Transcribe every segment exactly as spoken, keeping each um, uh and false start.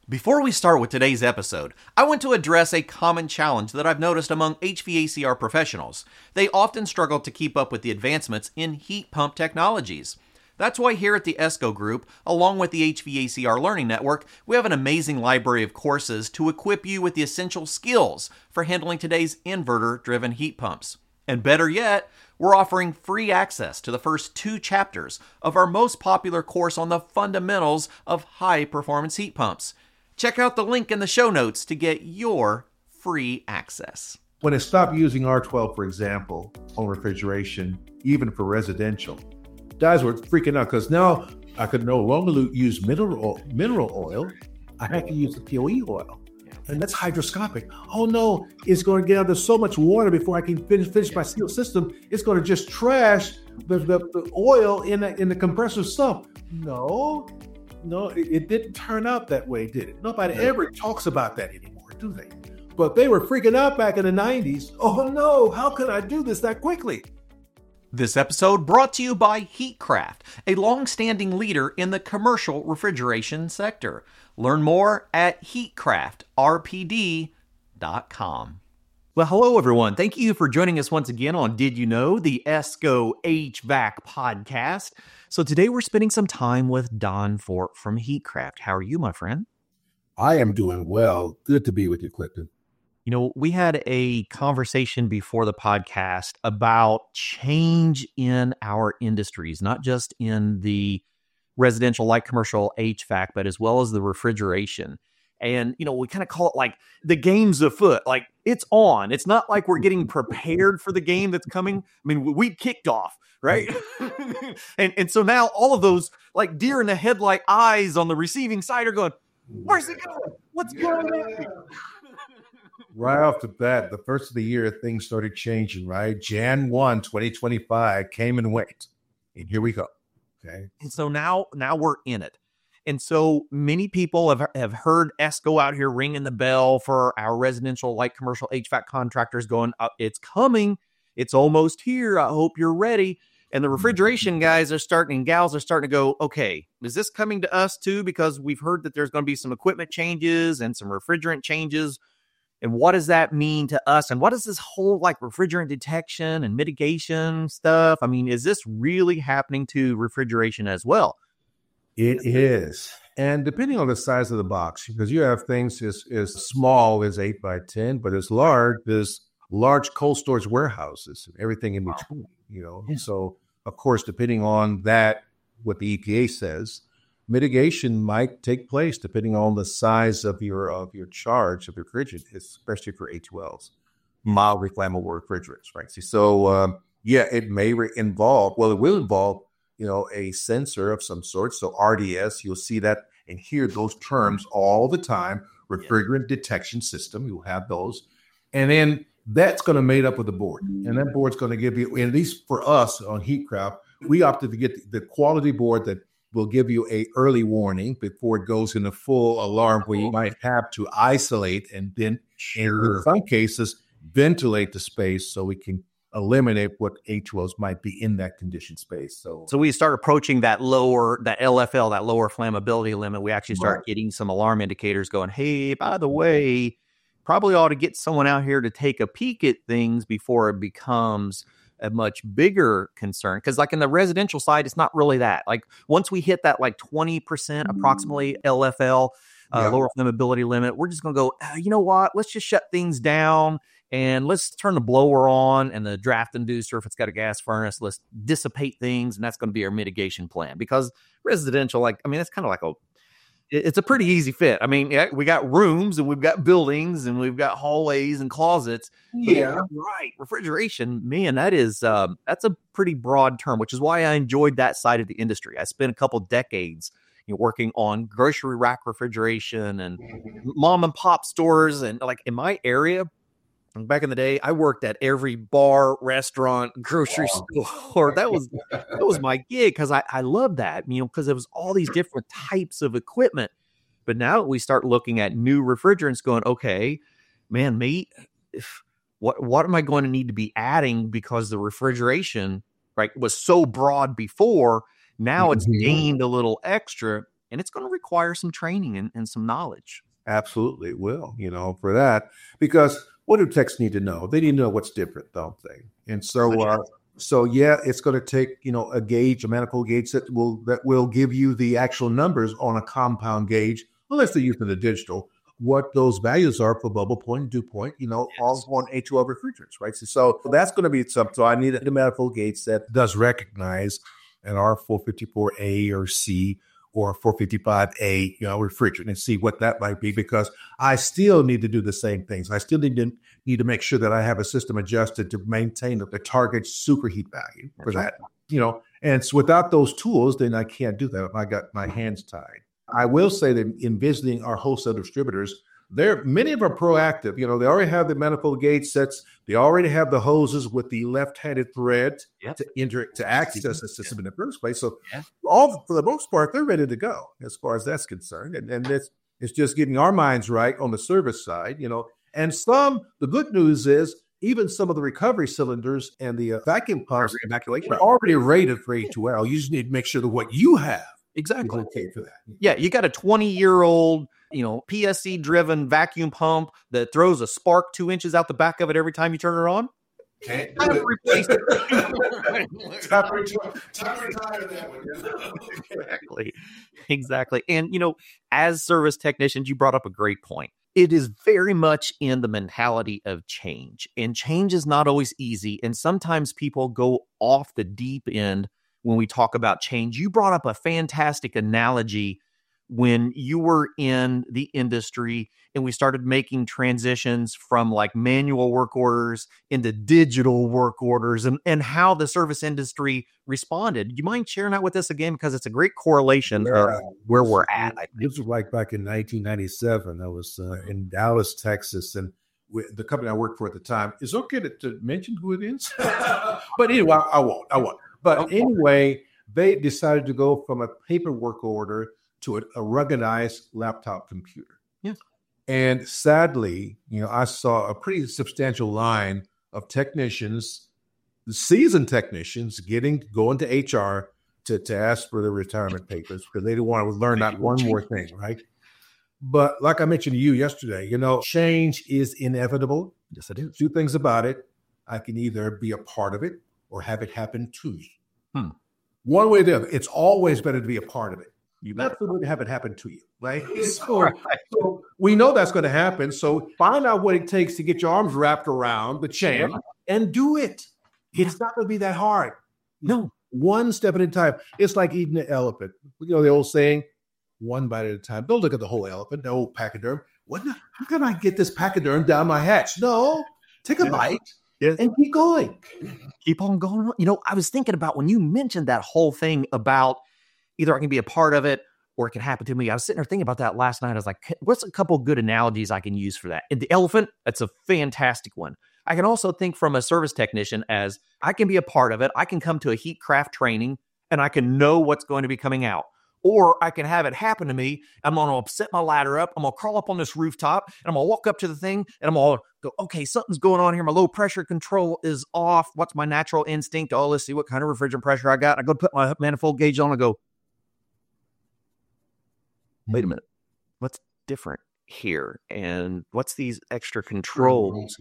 Before we start with today's episode, I want to address a common challenge that I've noticed among H V A C R professionals. They often struggle to keep up with the advancements in heat pump technologies. That's why here at the ESCO Group, along with the H V A C R Learning Network, we have an amazing library of courses to equip you with the essential skills for handling today's inverter-driven heat pumps. And better yet, we're offering free access to the first two chapters of our most popular course on the fundamentals of high-performance heat pumps. Check out the link in the show notes to get your free access. When it stopped using R twelve, for example, on refrigeration, even for residential, guys were freaking out because now I could no longer use mineral oil, mineral oil. I had to use the P O E oil. And that's hydroscopic. Oh no, it's going to get under so much water before I can finish finish my seal system. It's going to just trash the, the, the oil in the, in the compressor stuff. No, no, it, it didn't turn out that way, did it? Nobody ever talks about that anymore, do they? But they were freaking out back in the nineties. Oh no, how could I do this that quickly? This episode brought to you by Heatcraft, a long-standing leader in the commercial refrigeration sector. Learn more at heatcraft r p d dot com. Well, hello, everyone. Thank you for joining us once again on Did You Know, the ESCO H V A C podcast. So today we're spending some time with Don Fort from Heatcraft. How are you, my friend? I am doing well. Good to be with you, Clifton. You know, we had a conversation before the podcast about change in our industries, not just in the residential, light commercial H V A C, but as well as the refrigeration. And, you know, we kind of call it like the game's afoot, like it's on. It's not like we're getting prepared for the game that's coming. I mean, we kicked off, right? and and so now all of those like deer in the headlight eyes on the receiving side are going, where's it going? What's going on? Right off the bat, the first of the year, things started changing, right? January first, twenty twenty-five came and went. And here we go. Okay. And so now, now we're in it. And so many people have, have heard ESCO out here ringing the bell for our residential, light commercial H V A C contractors going, uh, it's coming. It's almost here. I hope you're ready. And the refrigeration guys are starting and gals are starting to go, okay, is this coming to us too? Because we've heard that there's going to be some equipment changes and some refrigerant changes. And what does that mean to us? And what is this whole like refrigerant detection and mitigation stuff? I mean, is this really happening to refrigeration as well? It is. And depending on the size of the box, because you have things as, as small as eight by ten, but as large as large cold storage warehouses and everything in between, you know. Yeah. So, of course, depending on that, what the E P A says, mitigation might take place depending on the size of your of your charge of your refrigerant, especially for A two Ls, mildly flammable refrigerants, right? So, um, yeah, it may re- involve, well, it will involve, you know, a sensor of some sort. So R D S, you'll see that and hear those terms all the time. Refrigerant yeah. detection system, you'll have those. And then that's going to made up with the board. And that board's going to give you, at least for us on Heatcraft, we opted to get the quality board that will give you a early warning before it goes into full alarm where you might have to isolate and then, sure. in some cases, ventilate the space so we can eliminate what A two Os might be in that conditioned space. So, so we start approaching that lower, that L F L, that lower flammability limit. We actually start right. getting some alarm indicators going, hey, by the way, probably ought to get someone out here to take a peek at things before it becomes a much bigger concern. Because like in the residential side, it's not really that. Like once we hit that like twenty percent approximately L F L, uh, yeah. lower flammability limit, we're just going to go, uh, you know what, let's just shut things down. And let's turn the blower on and the draft inducer, if it's got a gas furnace, let's dissipate things. And that's going to be our mitigation plan. Because residential, like, I mean, that's kind of like a, it's a pretty easy fit. I mean, yeah, we got rooms and we've got buildings and we've got hallways and closets. Yeah. Right. Refrigeration, man, that is, um, that's a pretty broad term, which is why I enjoyed that side of the industry. I spent a couple decades you know, working on grocery rack refrigeration and mom and pop stores. And like in my area, back in the day, I worked at every bar, restaurant, grocery store. That was that was my gig because I, I loved that, you know, because there was all these different types of equipment. But now we start looking at new refrigerants going, okay, man, me, if, what what am I going to need to be adding because the refrigeration, right, was so broad before. Now it's gained a little extra. and it's going to require some training and, and some knowledge. Absolutely, it will, you know, for that. Because what do techs need to know? They need to know what's different, don't they? And so, uh, so yeah, it's going to take, you know, a gauge, a manifold gauge that will that will give you the actual numbers on a compound gauge, unless they're using the digital, what those values are for bubble point and dew point, you know, yes. all on A two L refrigerants, right? So, so that's going to be something. So I need a manifold gauge that does recognize an R four fifty-four A or C or four fifty-five A, you know, refrigerant, and see what that might be, because I still need to do the same things. I still need to need to make sure that I have a system adjusted to maintain the target superheat value for That's that, right. you know, and so without those tools, then I can't do that. I got my hands tied. I will say that in visiting our wholesale distributors, there many of them are proactive. You know, they already have the manifold gauge sets. They already have the hoses with the left-handed thread yep. to enter to access the system in the first place. So, yeah. all for the most part, they're ready to go as far as that's concerned. And, and it's it's just getting our minds right on the service side. You know, and some the good news is even some of the recovery cylinders and the uh, vacuum pumps evacuation are already rated for A two L. You just need to make sure that what you have exactly is okay for that. Yeah, you got a twenty-year-old. You know, P S C-driven vacuum pump that throws a spark two inches out the back of it every time you turn it on. Can't do it. Time to retire that one. Exactly. Exactly. And, you know, as service technicians, you brought up a great point. It is very much in the mentality of change. And change is not always easy. And sometimes people go off the deep end when we talk about change. You brought up a fantastic analogy when you were in the industry and we started making transitions from like manual work orders into digital work orders, and, and how the service industry responded. Do you mind sharing that with us again? Because it's a great correlation yeah. of where we're at. I think. This was like back in nineteen ninety-seven. I was uh, in Dallas, Texas, and we, the company I worked for at the time, is it okay to, to mention who it is? But anyway, I won't, I won't. But okay. anyway, they decided to go from a paperwork order to a, a ruggedized laptop computer. Yeah. And sadly, you know, I saw a pretty substantial line of technicians, seasoned technicians, getting going to H R to, to ask for their retirement papers because they didn't want to learn that one more thing, right? But like I mentioned to you yesterday, you know, change is inevitable. Yes, it is. Two things about it. I can either be a part of it or have it happen to me. Hmm. One way or the other. It's always better to be a part of it. You Not to have it happen to you, right? So, right. so we know that's going to happen. So find out what it takes to get your arms wrapped around the chain yeah. and do it. It's not going to be that hard. No. One step at a time. It's like eating an elephant. You know the old saying, one bite at a time. Don't look at the whole elephant, the old pachyderm. What? The, how can I get this pachyderm down my hatch? No. Take a yeah. bite. Yes. And keep going. Keep on going. You know, I was thinking about when you mentioned that whole thing about either I can be a part of it or it can happen to me. I was sitting there thinking about that last night. I was like, what's a couple good analogies I can use for that? And the elephant, that's a fantastic one. I can also think from a service technician as I can be a part of it. I can come to a heat craft training and I can know what's going to be coming out. Or I can have it happen to me. I'm going to set my ladder up. I'm going to crawl up on this rooftop and I'm going to walk up to the thing and I'm going to go, okay, something's going on here. My low pressure control is off. What's my natural instinct? Oh, let's see what kind of refrigerant pressure I got. I go put my manifold gauge on and go, wait a minute, what's different here? And what's these extra controls?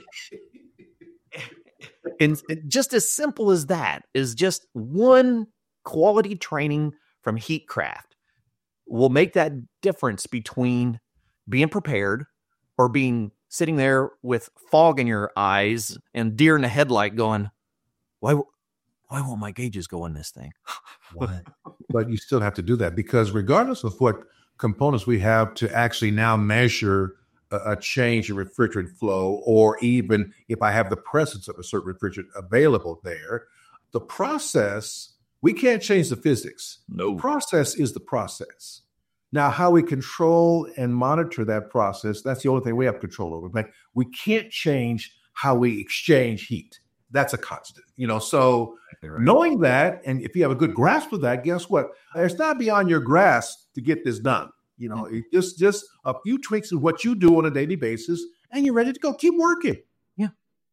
And just as simple as that is just one quality training from Heatcraft will make that difference between being prepared or being sitting there with fog in your eyes and deer in the headlight going, why, why won't my gauges go in this thing? What? But you still have to do that because regardless of what components we have to actually now measure a, a change in refrigerant flow, or even if I have the presence of a certain refrigerant available there, the process, we can't change the physics. No. The process is the process. Now, how we control and monitor that process, that's the only thing we have control over. But we can't change how we exchange heat. That's a constant, you know. So right. knowing that, and if you have a good grasp of that, guess what? It's not beyond your grasp to get this done. You know, mm-hmm. it's just just a few tweaks of what you do on a daily basis, and you're ready to go. Keep working. Yeah.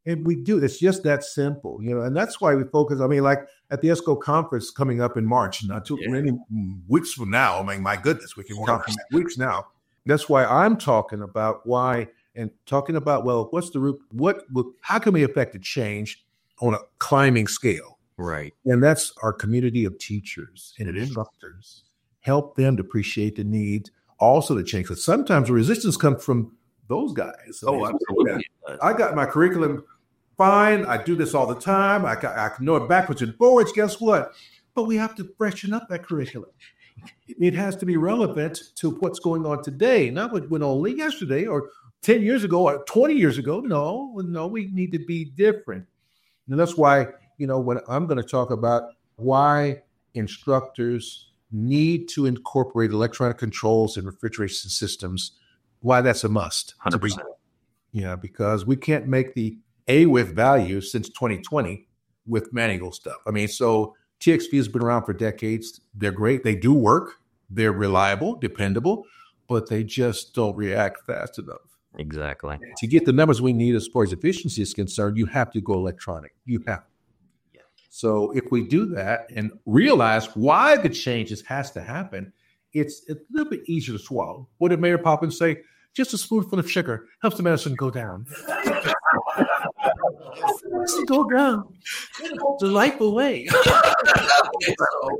And we do. It's just that simple, you know, and that's why we focus. I mean, like at the ESCO conference coming up in March, not too yeah. many weeks from now. I mean, my goodness, we can count weeks now. That's why I'm talking about why and talking about, well, what's the root? What, how can we affect a change on a climbing scale? Right. And that's our community of teachers and instructors. Help them to appreciate the need, also to change. Because sometimes the resistance comes from those guys. Oh, absolutely. I got my curriculum fine. I do this all the time. I, I know it backwards and forwards. Guess what? But we have to freshen up that curriculum. It has to be relevant to what's going on today, not what went only yesterday or ten years ago or twenty years ago. No, no, we need to be different. And that's why, you know, when I'm going to talk about why instructors need to incorporate electronic controls and refrigeration systems, why that's a must. one hundred percent. Yeah, because we can't make the A W I F value since twenty twenty with manual stuff. I mean, so T X V has been around for decades. They're great. They do work. They're reliable, dependable, but they just don't react fast enough. Exactly. To get the numbers we need as far as efficiency is concerned, you have to go electronic. You have. Yeah. So if we do that and realize why the changes has to happen, it's a little bit easier to swallow. What did Mayor Poppins say? Just a spoonful of sugar helps the medicine go down. Go down. Delightful way. so,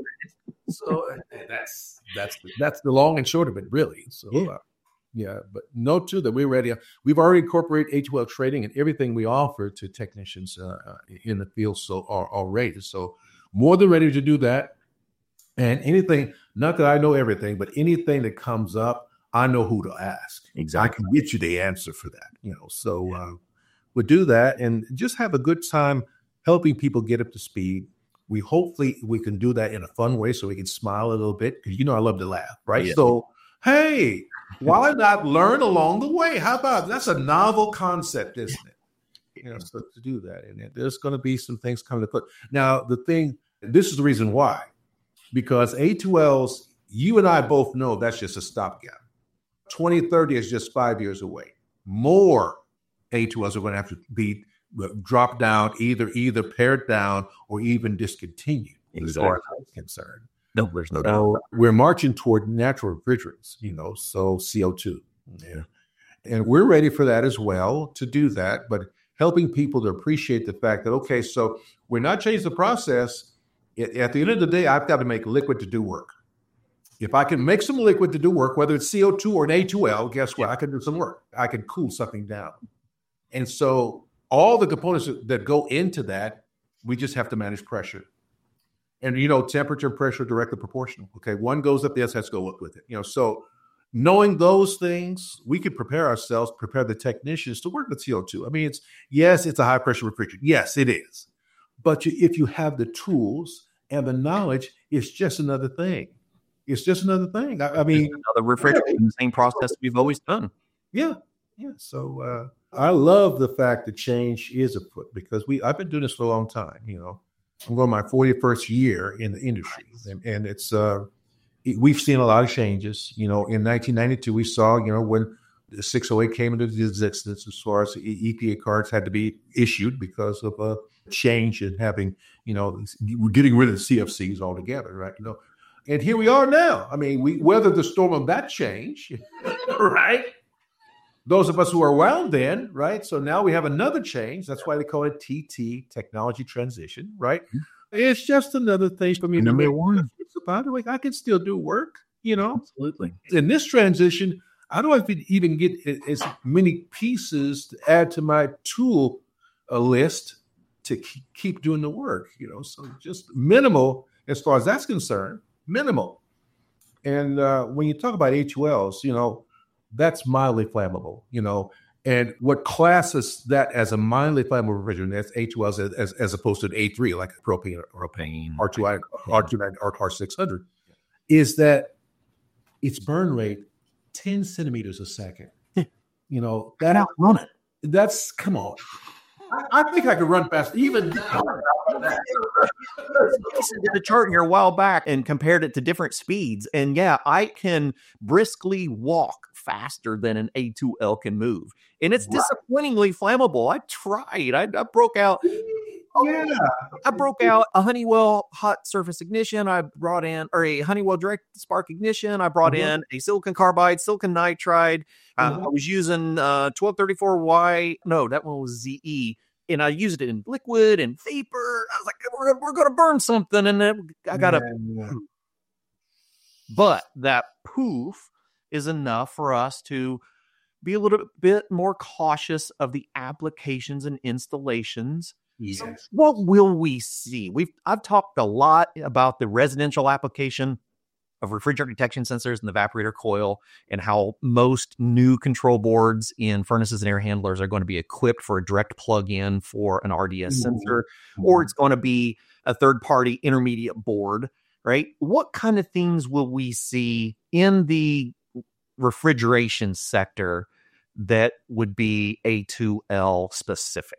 so that's that's that's the long and short of it, really. So yeah, uh, yeah but note too that we're ready. We've already incorporated A two L training and everything we offer to technicians uh, in the field. So are already so more than ready to do that. And anything, not that I know everything, but anything that comes up, I know who to ask. Exactly. I can get you the answer for that. You know, so. Uh, We'll do that and just have a good time helping people get up to speed. We hopefully we can do that in a fun way so we can smile a little bit because you know I love to laugh, right? Yeah. So, hey, why not learn along the way? How about that's a novel concept, isn't it? You know, so to do that, and there's going to be some things coming to put. Now, the thing, this is the reason why, because A two Ls, you and I both know that's just a stopgap. twenty thirty is just five years away. More A two Ls are going to have to be dropped down, either either pared down or even discontinued. Exactly. As far as I'm concerned. No, there's no so doubt. We're marching toward natural refrigerants, you know, so C O two. Yeah. And we're ready for that as well to do that, but helping people to appreciate the fact that, okay, so we're not changing the process. At the end of the day, I've got to make liquid to do work. If I can make some liquid to do work, whether it's C O two or an A two L, guess what? I can do some work. I can cool something down. And so all the components that go into that, we just have to manage pressure. And, you know, temperature and pressure are directly proportional. Okay, one goes up, the other has to go up with it. You know, so knowing those things, we can prepare ourselves, prepare the technicians to work with C O two. I mean, it's, yes, it's a high pressure refrigerant. Yes, it is. But you, if you have the tools and the knowledge, it's just another thing. It's just another thing. I, I mean, another refrigerant, the same process we've always done. Yeah, yeah. So uh, I love the fact that change is afoot because we. I've been doing this for a long time. You know, I'm going my forty-first year in the industry, and, and it's uh, it, we've seen a lot of changes. You know, in nineteen ninety-two, we saw you know when the six oh eight came into existence, as far as E P A cards had to be issued because of a change in having you know we're getting rid of the C F Cs altogether, right? You know. And here we are now. I mean, we weathered the storm of that change, right? Those of us who were around then, right? So now we have another change. That's why they call it T T, technology transition, right? It's just another thing for me. Number one. By the way, I can still do work, you know? Absolutely. In this transition, I don't even get as many pieces to add to my tool uh, list to keep doing the work, you know? So just minimal as far as that's concerned. Minimal. And uh, when you talk about A two Ls, you know, that's mildly flammable, you know, and what classes that as a mildly flammable refrigerant, that's A two Ls as, as, as opposed to an A three, like propane or propane, R two I, R two ninety, or R six hundred, is that its burn rate ten centimeters a second. You know, that outrun it. That's, come on. I, I think I could run fast even now. I did a chart here a while back and compared it to different speeds. And yeah, I can briskly walk faster than an A two L can move. And it's right. disappointingly flammable. I tried. I, I broke out. Yeah. I broke out a Honeywell hot surface ignition. I brought in, or a Honeywell direct spark ignition. I brought mm-hmm. in a silicon carbide, silicon nitride. Mm-hmm. Uh, I was using uh, twelve thirty-four Y. No, that one was Z E. And I used it in liquid and vapor. I was like, we're, we're going to burn something. And then I got a, yeah. but that poof is enough for us to be a little bit more cautious of the applications and installations. Yes. So what will we see? We've I've talked a lot about the residential application of refrigerant detection sensors and the evaporator coil, and how most new control boards in furnaces and air handlers are going to be equipped for a direct plug-in for an R D S mm-hmm. sensor, or it's going to be a third-party intermediate board, right? What kind of things will we see in the refrigeration sector that would be A two L specific?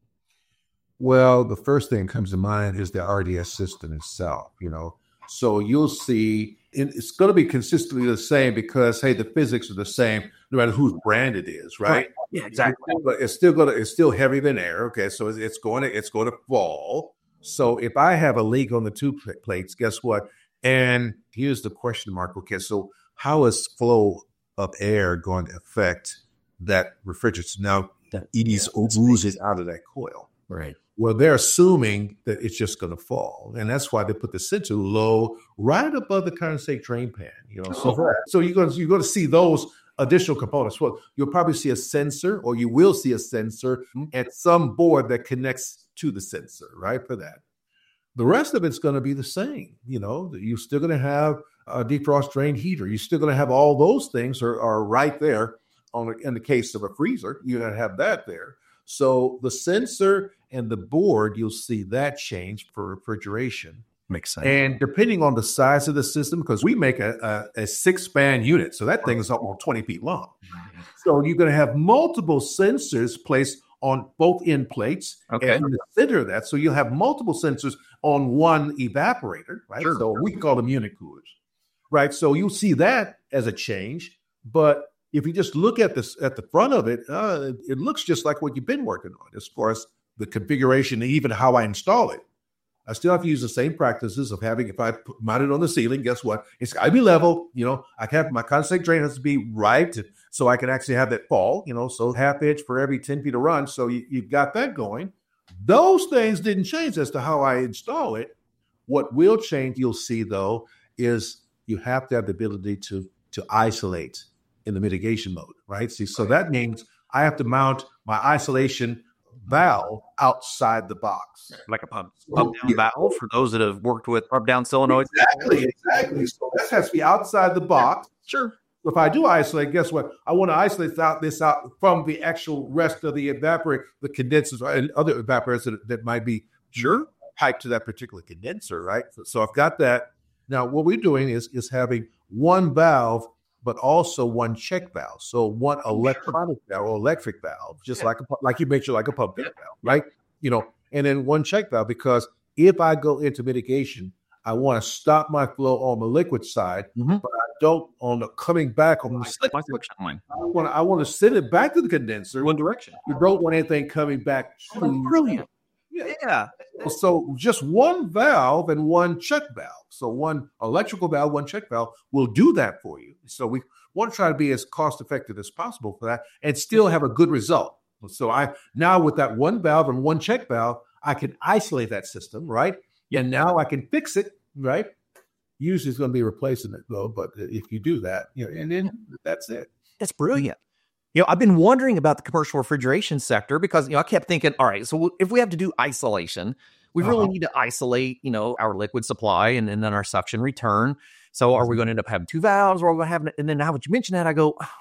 Well, the first thing that comes to mind is the R D S system itself, you know. So you'll see it's going to be consistently the same because, hey, the physics are the same no matter whose brand it is, right? right. Yeah, exactly. But it's still going to it's still heavier than air. Okay, so it's going to it's going to fall. So if I have a leak on the two plates, guess what? And here's the question mark. Okay, so how is flow of air going to affect that refrigerant? Now that ease oozes out of that coil, right? Well, they're assuming that it's just going to fall. And that's why they put the sensor low right above the condensate drain pan. You know, so, oh. so you're going to, you're going to see those additional components. Well, you'll probably see a sensor, or you will see a sensor at some board that connects to the sensor, right, for that. The rest of it's going to be the same. You know, you're still going to have a defrost drain heater. You're still going to have all those things are, are right there. On in the case of a freezer, you're going to have that there. So the sensor and the board, you'll see that change for refrigeration. Makes sense. And depending on the size of the system, because we make a, a, a six-span unit, so that thing is almost twenty feet long. So you're going to have multiple sensors placed on both end plates okay. and in the center of that. So you'll have multiple sensors on one evaporator, right? Sure. So we call them unit coolers, right? So you'll see that as a change, but if you just look at this at the front of it, uh, it looks just like what you've been working on as far as the configuration and even how I install it. I still have to use the same practices of having, if I mount it on the ceiling, guess what? It's got to be level. You know, I can have my condensate drain has to be right so I can actually have that fall, you know, so half inch for every ten feet of run. So you, you've got that going. Those things didn't change as to how I install it. What will change, you'll see, though, is you have to have the ability to, to isolate in the mitigation mode, right? See, so that means I have to mount my isolation valve outside the box. Like a pump, pump down yeah. valve for those that have worked with pump down solenoids. Exactly, exactly. So that has to be outside the box. Sure. If I do isolate, guess what? I want to isolate out this out from the actual rest of the evaporator, the condensers and other evaporators that, that might be sure piped to that particular condenser, right? So, so I've got that. Now, what we're doing is, is having one valve, but also one check valve. So one electronic valve or electric valve, just yeah. like a, like you mentioned, like a pump valve, right? You know, and then one check valve, because if I go into mitigation, I want to stop my flow on the liquid side, mm-hmm. but I don't on the coming back on the like my friction line. I want to, I want to send it back to the condenser. One direction. You don't want anything coming back. To oh, brilliant. Yeah. yeah. So just one valve and one check valve. So one electrical valve, one check valve will do that for you. So we want to try to be as cost effective as possible for that and still have a good result. So I now with that one valve and one check valve, I can isolate that system, right? And now I can fix it, right? Usually it's going to be replacing it though, but if you do that, you know, and then that's it. That's brilliant. You know, I've been wondering about the commercial refrigeration sector because, you know, I kept thinking, all right, so if we have to do isolation, we really uh-huh. need to isolate, you know, our liquid supply and, and then our suction return. So are we going to end up having two valves or are we going to have, and then now that you mention that, I go, oh,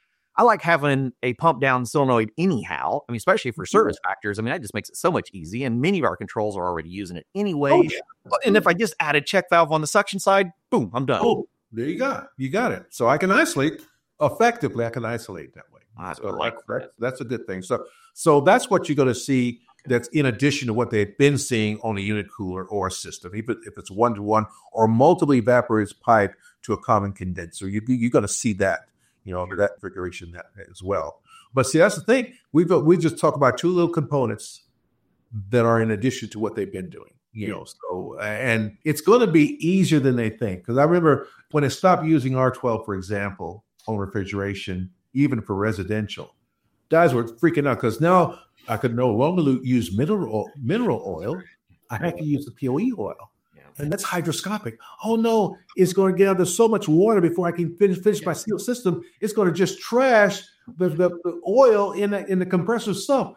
I like having a pump down solenoid anyhow. I mean, especially for service factors. I mean, that just makes it so much easy. And many of our controls are already using it anyway. Oh, yeah. And if I just add a check valve on the suction side, boom, I'm done. Oh, there you go. You got it. So I can isolate effectively. I can isolate that way. I so like that. That's a good thing. So, so that's what you're going to see that's in addition to what they've been seeing on a unit cooler or a system, even if it's one-to-one or multiple evaporators piped to a common condenser. You, you're going to see that, you know, that configuration that as well. But see, that's the thing. We've we just talk about two little components that are in addition to what they've been doing. You know, so and it's going to be easier than they think. Because I remember when they stopped using R twelve, for example, on refrigeration, even for residential, guys were freaking out because now I could no longer use mineral oil, mineral oil. I had to use the P O E oil, and that's hydroscopic. Oh no, it's going to get under so much water before I can finish finish my seal system. It's going to just trash the, the, the oil in the, in the compressor sump.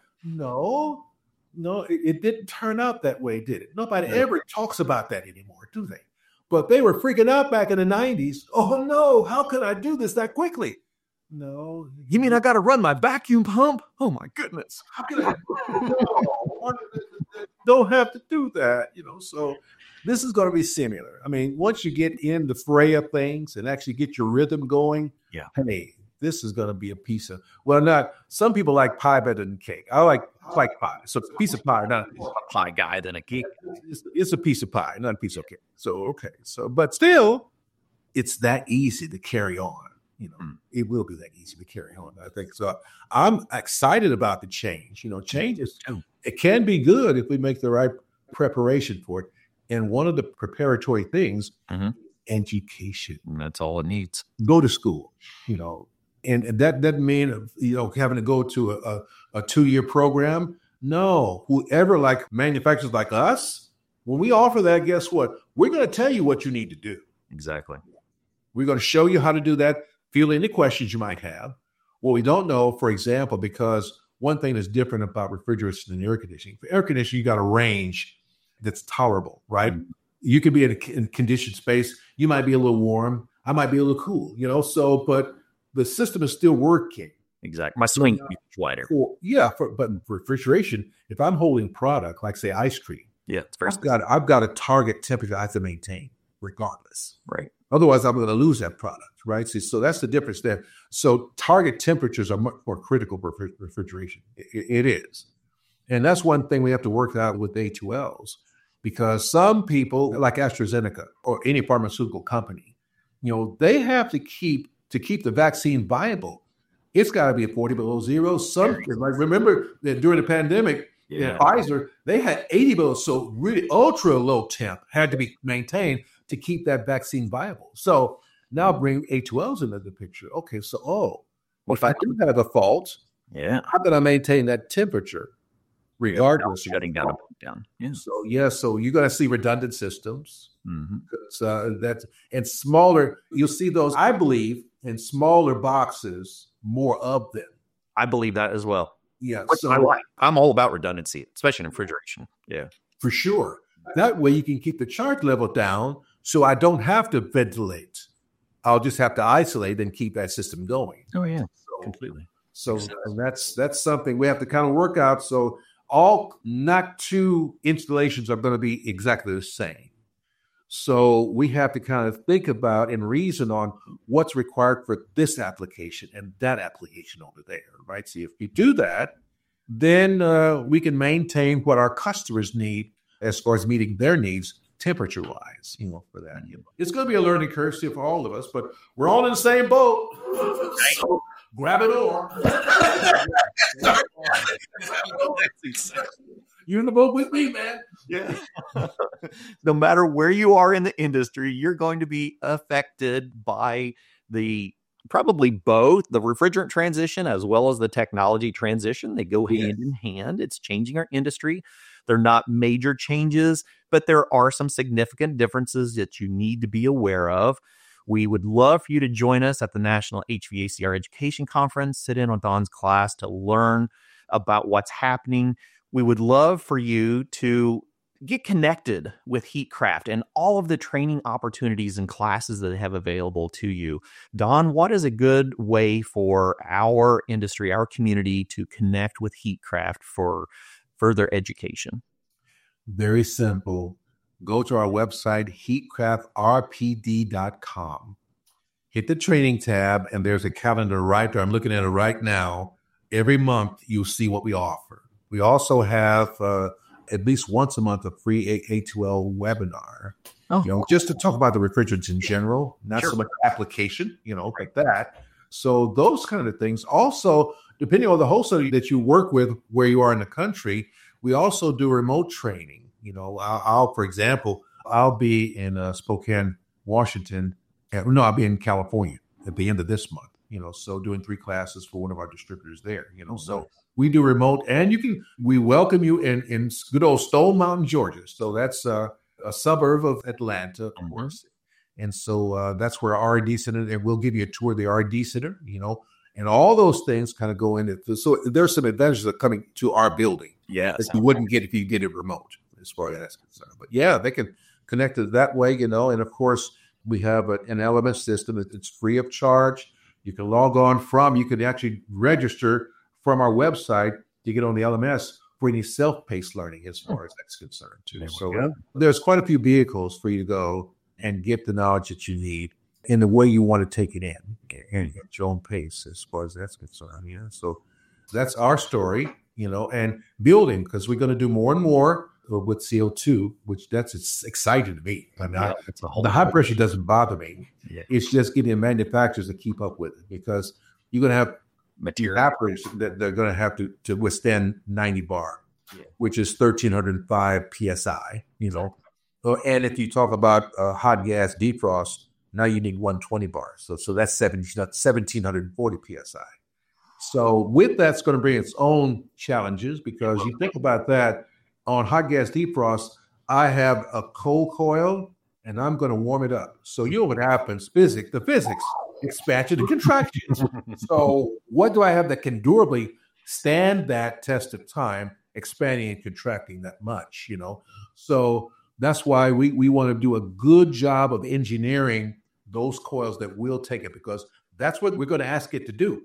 No. No, it, it didn't turn out that way, did it? Nobody yeah. ever talks about that anymore, do they? But they were freaking out back in the nineties. Oh, no, how could I do this that quickly? No. You mean I got to run my vacuum pump? Oh, my goodness. How can I? No, don't have to do that, you know. So this is going to be similar. I mean, once you get in the fray of things and actually get your rhythm going, yeah. hey, this is going to be a piece of, well, not, some people like pie better than cake. I like like pie. So it's a piece of pie, not a pie guy than a cake. It's, it's a piece of pie, not a piece of cake. So, okay. So, but still, it's that easy to carry on. You know, mm. it will be that easy to carry on, I think. So I'm excited about the change. You know, change is, it can be good if we make the right preparation for it. And one of the preparatory things, mm-hmm. education. And that's all it needs. Go to school, you know. And, and that doesn't mean, you know, having to go to a, a, a two-year program. No, whoever like manufacturers like us, when we offer that, guess what? We're going to tell you what you need to do. Exactly. We're going to show you how to do that. Field any questions you might have. What we don't know, for example, because one thing that's different about refrigeration and air conditioning. For air conditioning, you got a range that's tolerable, right? Mm-hmm. You could be in a in conditioned space. You might be a little warm. I might be a little cool, you know, so, but the system is still working. Exactly. My swing is wider. For, yeah, for, but for refrigeration, if I'm holding product, like say ice cream, yeah, it's very I've got, I've got a target temperature I have to maintain regardless. Right. Otherwise, I'm going to lose that product, right? See, so that's the difference there. So target temperatures are much more critical for refrigeration. It, it is. And that's one thing we have to work out with A two Ls, because some people, like AstraZeneca or any pharmaceutical company, you know, they have to keep to keep the vaccine viable. It's got to be at forty below zero. Something like, remember that during the pandemic, yeah. Pfizer, they had eighty below. So really ultra low temp had to be maintained to keep that vaccine viable. So now bring A two Ls into the picture. Okay, so, oh, well, if I do have a fault, yeah, how can I maintain that temperature regardless? Shutting down and down. Yeah. So, yeah, so you're going to see redundant systems. Mm-hmm. So that's, and smaller, you'll see those, I believe, in smaller boxes, more of them. I believe that as well. Yeah. So I like. I'm all about redundancy, especially in refrigeration. Yeah. For sure. That way you can keep the charge level down so I don't have to ventilate. I'll just have to isolate and keep that system going. Oh, yeah. So, completely. So and that's that's something we have to kind of work out. So all not two installations are going to be exactly the same. So we have to kind of think about and reason on what's required for this application and that application over there, right? See, if we do that, then uh, we can maintain what our customers need as far as meeting their needs temperature-wise, you know, for that. It's going to be a learning curve for all of us, but we're all in the same boat. So grab it on. You're in the boat with me, man. Yeah. No matter where you are in the industry, you're going to be affected by the probably both the refrigerant transition as well as the technology transition. They go hand in hand. It's changing our industry. They're not major changes, but there are some significant differences that you need to be aware of. We would love for you to join us at the National H V A C R Education Conference. Sit in on Don's class to learn about what's happening. We would love for you to get connected with Heatcraft and all of the training opportunities and classes that they have available to you. Don, what is a good way for our industry, our community to connect with Heatcraft for further education? Very simple. Go to our website, heatcraft r p d dot com. Hit the training tab, and there's a calendar right there. I'm looking at it right now. Every month, you'll see what we offer. We also have uh, at least once a month a free A two L webinar. Oh, you know, cool. Just to talk about the refrigerants in general, not sure. so much application, you know, right. but that. So those kind of things. Also, depending on the wholesaler that you work with, where you are in the country, we also do remote training. You know, I'll, I'll for example, I'll be in uh, Spokane, Washington. At, no, I'll be in California at the end of this month. You know, so doing three classes for one of our distributors there. You know, oh, so nice. We do remote, and you can. We welcome you in in good old Stone Mountain, Georgia. So that's uh, a suburb of Atlanta, of mm-hmm. course. And so uh, that's where our R and D center, and we'll give you a tour of the R and D center, you know, and all those things kind of go into. So there's some advantages of coming to our building yeah, that you wouldn't get if you did it remote, as far as that's concerned. But yeah, they can connect it that way, you know, and of course, we have a, an L M S system that's free of charge. You can log on from, you can actually register from our website to get on the L M S for any self-paced learning as far as that's concerned too. There so there's quite a few vehicles for you to go and get the knowledge that you need in the way you want to take it in and at your own pace as far as that's concerned. You know, so that's our story, you know, and building, because we're going to do more and more with C O two, which that's it's exciting to me. I mean, yeah, I, it's a whole the high pressure doesn't bother me. Yeah. It's just getting manufacturers to keep up with it, because you're going to have material operators that they're going to have to, to withstand ninety bar, yeah. which is thirteen oh five P S I, you know. And if you talk about uh, hot gas defrost, now you need one hundred twenty bars. So so that's seventeen forty P S I. So with that's going to bring its own challenges, because you think about that on hot gas defrost, I have a cold coil and I'm going to warm it up. So you know what happens, physics, the physics, expansion and contraction. So what do I have that can durably stand that test of time, expanding and contracting that much, you know? So that's why we, we want to do a good job of engineering those coils that will take it, because that's what we're going to ask it to do.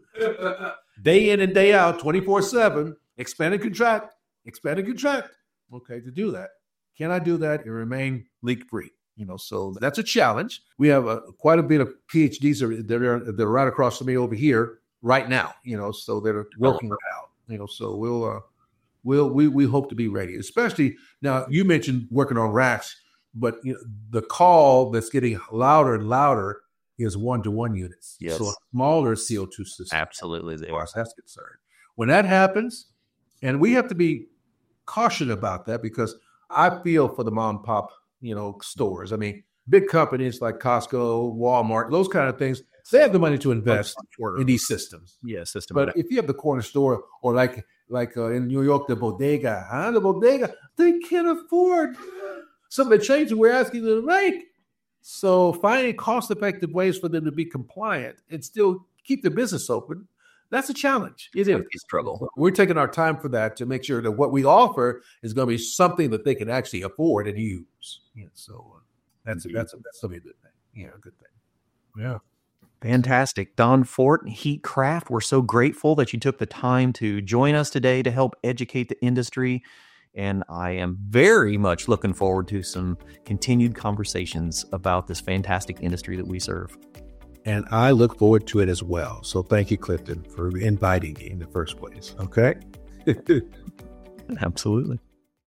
Day in and day out, twenty-four seven, expand and contract, expand and contract. Okay, to do that. Can I do that and remain leak-free? You know, so that's a challenge. We have a, quite a bit of PhDs that are, that are right across from me over here right now, you know, so they're working it out, you know, so we'll, uh, we'll, we, we hope to be ready, especially now. You mentioned working on racks, but you know, the call that's getting louder and louder is one-to-one units. Yes. So a smaller C O two system. Absolutely. As far as that's concerned. When that happens, and we have to be cautious about that, because I feel for the mom and pop, you know, stores. I mean, big companies like Costco, Walmart, those kind of things, they have the money to invest in these systems. Yeah, system. But if you have the corner store, or like like uh, in New York, the bodega, huh? the bodega, they can't afford some of the change we're asking them to make. So finding cost-effective ways for them to be compliant and still keep the business open, that's a challenge. It is a struggle. We're taking our time for that to make sure that what we offer is going to be something that they can actually afford and use. Yeah, so uh, that's a, that's a, that's a good thing. Yeah, a good thing. Yeah. Fantastic. Don Fort, Heatcraft, we're so grateful that you took the time to join us today to help educate the industry. And I am very much looking forward to some continued conversations about this fantastic industry that we serve. And I look forward to it as well. So thank you, Clifton, for inviting me in the first place. Okay? Absolutely.